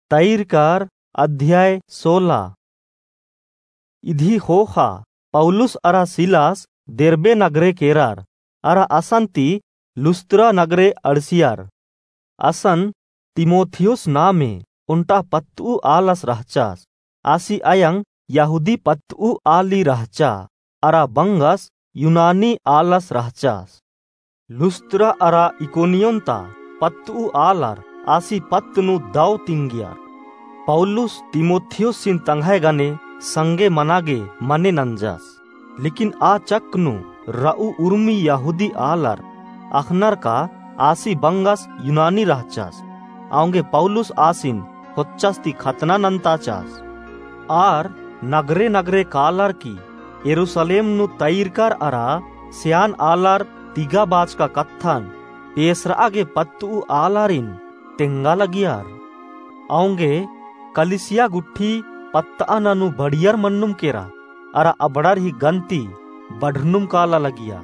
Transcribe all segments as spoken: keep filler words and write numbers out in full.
तैरकार अध्याय सोलह। इधी होखा पौलुस अरा सिलास देर्बे नगरे केरार अरा असंती लुस्त्रा नगरे अड़सियार असन तिमोथियुस नामे उन्टा पत्तु आलस रहचास आसी अयंग यहूदी पत्तु आली रहचा अरा बंगस यूनानी आलस रहचास। लुस्त्रा अरा इकोनियोंता पत्तु आलार आसी पत्तनु दाव तिंगियार। पौलुस तिमोथियुस सिन तंघाय गाने संगे मनागे मने नंजास लेकिन आ चक्नु राउ उर्मी यहूदी आलार अखनर का आसी बंगस यूनानी रहचास आउंगे पौलुस आसिन होच्चास्ती खतना नंताचास आर नगरे नगरे कालार की यरूशलेम नु तैरकार अरा सियान आलार तिगा बाज का कत्थन पेसरा आगे पत्तु आलारिन तेंगा लगियार आउंगे कलिसिया गुट्ठी पत्ता ननु बढ़ियर मन्नुम केरा अरा अबड़र ही गंती बढ़नुम काला लगिया।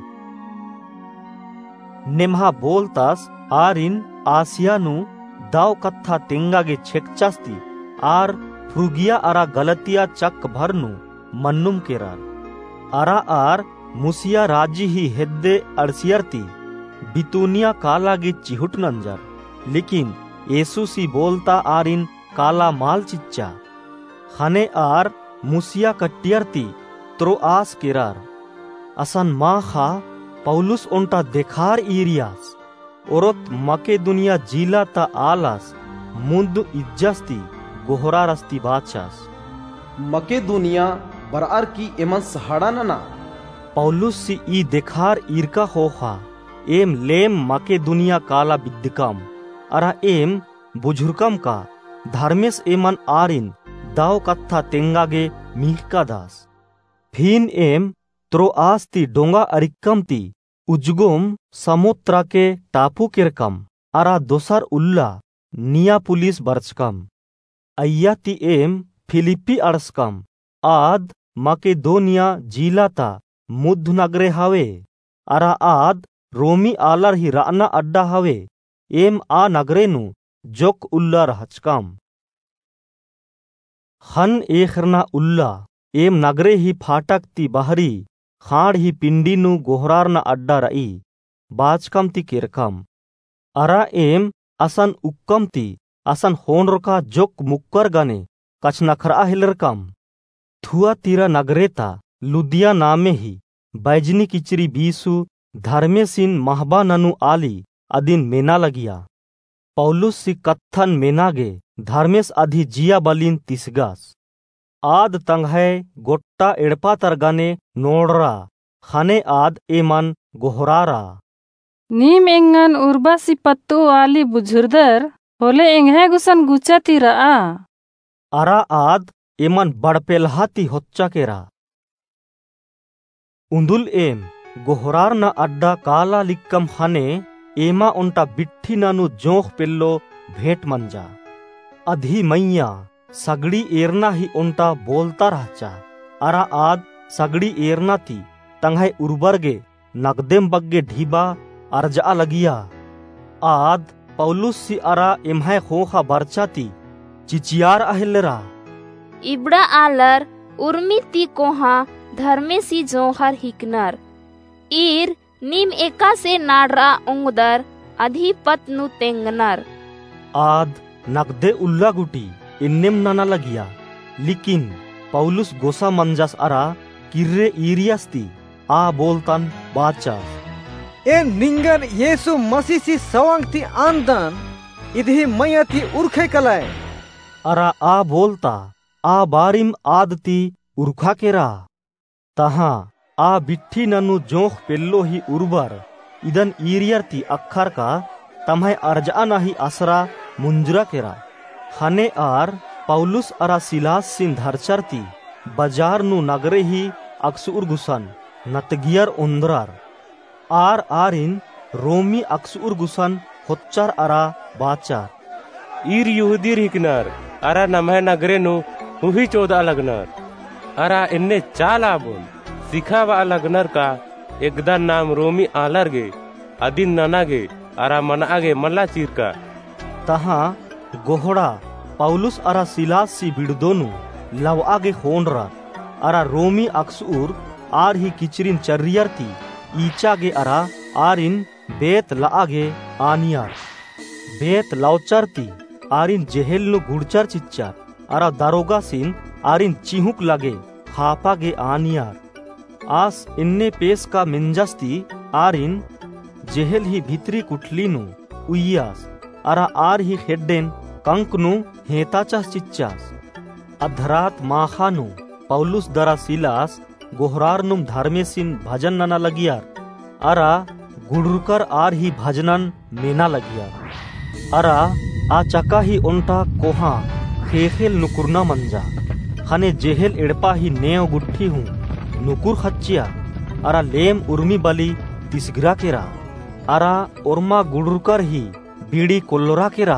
नेमहा बोलतास आरिन आसियानु दाव कत्था तेंगागे छेकचास्ती आर फ्रुगिया अरा गलतिया चक भरनु मन्नुम केरार अरा आर मुसिया राजी ही हेद्दे अड़सियरती बितुनिया कालागे चिहुट नंजर लेकिन येसु सी बोलता आरिन काला माल चिच्चा हने आर मुसिया कट्टियरती त्रो आस केरार असन मा खा पौलुस उन्टा देखार ईरियास औरत मके दुनिया जीला ता आलास मुंद इज्जस्ती गोहरा रस्ती बाचास मके दुनिया बरार की एमन सहाड़ा नना पौलुस सी ई देखार ईरका होखा एम लेम मके दुनिया काला बिद्दकम अरा एम बुजुर्गम का धर्मेस एमन आरिन दाव कत्था तेंगागे मिहका दास फिन एम त्रोआस्ती डोंगा अरिक्कमती उजगोम समुद्रा के टापू किरकम अरा दोसर उल्ला निया पुलिस बरचकम अय्याती एम फिलिपी अड़सकम आद मकेदोनिया जीलाता मुद्ध नगरे हवे अरा आद रोमी आलर ही राना अड्डा हवे एम आ नगरेनु जोक उल्ला रहचकम हन एखरना उल्ला एम नगरे ही फाटक ती बहरी खाड़ ही पिंडी नु गोहरार न अड्डा रई बाचकम ती केरकम अरा एम असन उक्कम ती असन होन रोका जोक मुक्कर गने कछ नखरा हिलरकम थुआ तीरा नगरेता लुदिया नामे ही बैजनी किचरी बीसु धर्मे सिन महबा ननु आली अदिन मेना लगिया पौलुस सी कत्थन मेनागे धर्मेस अधि जिया बलिन तिसगास आद तंघे गोट्टा एड़पा तरगाने नोड़रा खाने आद एमन गोहरारा नीम एंगन उर्बासी पत्तु आली बुझुर्दर होले एंगे गुसन गुचाती रहा अरा आद एमन बड़पेलहाती होच्चा केरा उंदुल एम गोहरार न अड्डा काला लिक्कम हने एमा उन्टा बिट्ठी नानु जोख पेल्लो भेंट मंजा अधि मैया सगड़ी एरना ही उन्टा बोलता रहचा अरा आद सगड़ी एरना ती तंघे उर्बरगे नगदेम बग्गे ढीबा अर्जा लगिया आद पौलुस सी अरा एम्हे खोखा बरचाती चिचियार अहिलरा इबड़ा आलर उर्मी ती कोहा धर्मे सी जोहर हिकनर ईर नीम एका से नाडरा उंगदर अधिपत नु तेंगनर आद नगदे उल्ला गुटी इन्नेम नाना लगिया लेकिन पौलुस गोसा मंजास अरा किर्रे ईरियास्ती आ बोलतन बाचास ए निंगन येसु मसीह सी सवांग ती आंदन इधि मैया ती उर्खे कलाय अरा आ बोलता आ बारिम आदती उर्खा केरा तहा आ बिट्ठी ननु जोख पेल्लो ही उर्बर इदन ईरियर ती अखर का तम्हे अर्जा नाही असरा मुंजरा केरा हने आर पौलुस अरा सिलास सिन धरचरती बाजार नु नगरे ही अक्सुर गुसन नतगियर उंदरार आर आरिन रोमी अक्सुर गुसन होच्चार अरा बाचार ईर यहूदीर हिकनर अरा नमहे नगरे नु हुही चौदह लगनर अरा इन्ने चाला बोल सिखावा लगनर का एकदा नाम रोमी आलर गे अदिन ननागे अरा मनागे मल्ला चीर का तहा गोहड़ा पौलुस अरा सिलास सी बिड़दोनु लव आगे होनरा अरा रोमी अक्सूर आर ही किचरिन चर्रियरती ईचागे अरा आरिन बेत लागे आनियार बेत लाउचरती आरिन जेहेलनु गुड़चर चिच्चार अरा दारोगा सिन आरिन चिहुक लगे खापागे आनियार आस इन्ने पेस का मिंजस्ती आरिन जेहेल ही भीतरी कुठलीनु उय्यास अरा आर ही हेड्डेन कंकनु हेताचास चिच्चास अधरात माखानु पौलुस दरा सिलास गोहरारनुम धर्मेसिन भजन नना लगियार अरा गुड़ुरकर आर ही भजनन मेना लगियार अरा आ चका ही उन्टा कोहा खेखेल नुकुरना मंजा हने जेहेल एड़पा ही नेव गुट्ठी हूँ नुकुर खच्चिया अरा लेम उर्मी बली तिसगिरा केरा अरा उर्मा गुड़ुरकर ही बीड़ी कोल्लोरा केरा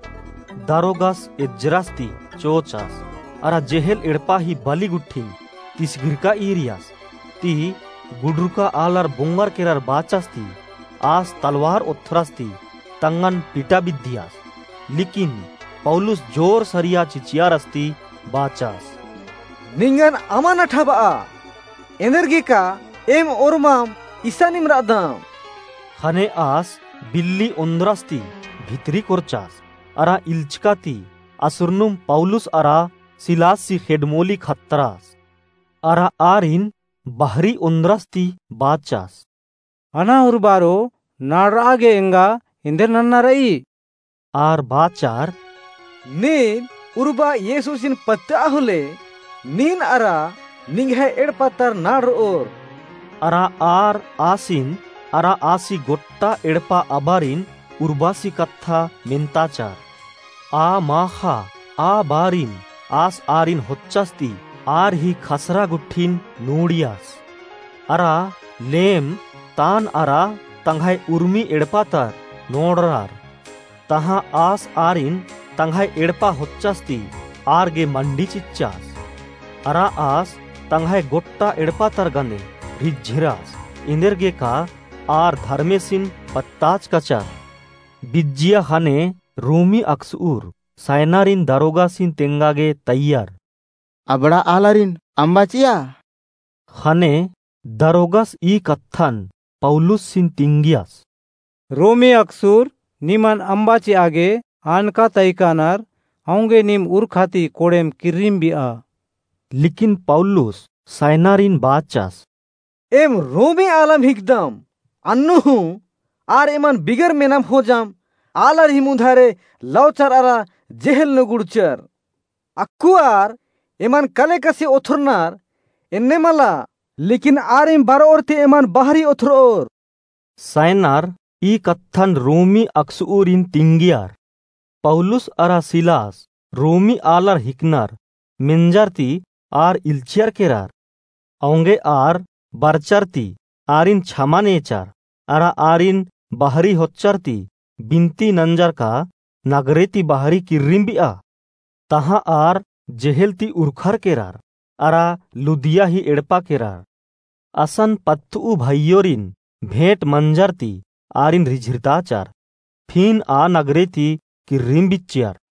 दारोगस इज्जरास्ती चोचास अरा जेहेल एड़पा ही बली गुट्ठी तिसगिरका ईरियास ती गुड़ुरका आलर बुंगर केरार बाचास्ती आस तलवार उत्थरास्ती तंगन पिटा बिद्दियास लेकिन पौलुस जोर सरिया चिचियारस्ती बाचास निंगन अमान ठबा एनर्गिका एम ओरमाम ईसानिम रादम हने आस बिल्ली उंद्रास्ती भितरी कोरचास अरा इल्चकाती असुरनुम पौलुस अरा सिलासी खेडमोली खतरास अरा आरिन बहरी उंद्रास्ती बाचास अना उर्बारो नारागे एंगा इंदर नन्ना रई आर बाचार नीन उर्बा येसुसिन पत्ता हुले नीन अरा निंगे एड़पातर नार और अरा आर आसिन अरा आसी गोट्टा एड़पा अबारिन उर्बासी कत्था मिंताचार आ माखा आ बारिन आस आरिन होच्चास्ती आर ही खसरा गुट्ठिन नूडियास अरा लेम तान अरा तंघाई उर्मी एड़पातर नोडरार तहा आस आरिन तंघाई एड़पा होच्चास्ती आरगे मंडी चिच्चास अरा आस तंघाई गोट्टा एड़पातर गने रिज्झिरास इंदरगे का आर धर्मेसिन पत्ताच कचार बिज्जिया हने रोमी अक्सूर सायनारिन दारोगा सिन तेंगागे तैयार अबड़ा आलारिन अंबाचिया हने दारोगस ई कत्थन पौलुस सिन तिंगियास रोमी अक्सूर निमन अंबाची आगे आनका तैकानार आऊंगे निम उरखाती कोड़ेम किर्रिम बिया लेकिन पौलुस सायनारिन बाचास एम रोमी आलम हिकदम अन्नु हूँ आर एमन बिगर मेनम हो जाम आलर ही मुधारे लौचर अरा जेहल न गुड़चर अक्कुआर एमन कले कसी ओथरनार एन्ने मला लेकिन आर एम बारो औरते एमन बाहरी ओथरोर सायनार ई कत्थन रोमी अक्सूरिन तिंगियार पौलुस अरा सिलास रोमी आलर हिकनार मिंजारती आर इल्चियर केरार औंगे आर बरचरती आरिन छमानेचार अरा आरिन बाहरी होच्चरती बिनती नंजर का नगरेती बाहरी किर्रिम्बिया तहा आर जेहेलती उरखर केरार अरा लुदिया ही एड़पा केरार असन पत्तु भाइयोरिन भेंट मंजरती आरिन रिझिरताचार फिन आ नगरेती किर्रिम्बिच्चियार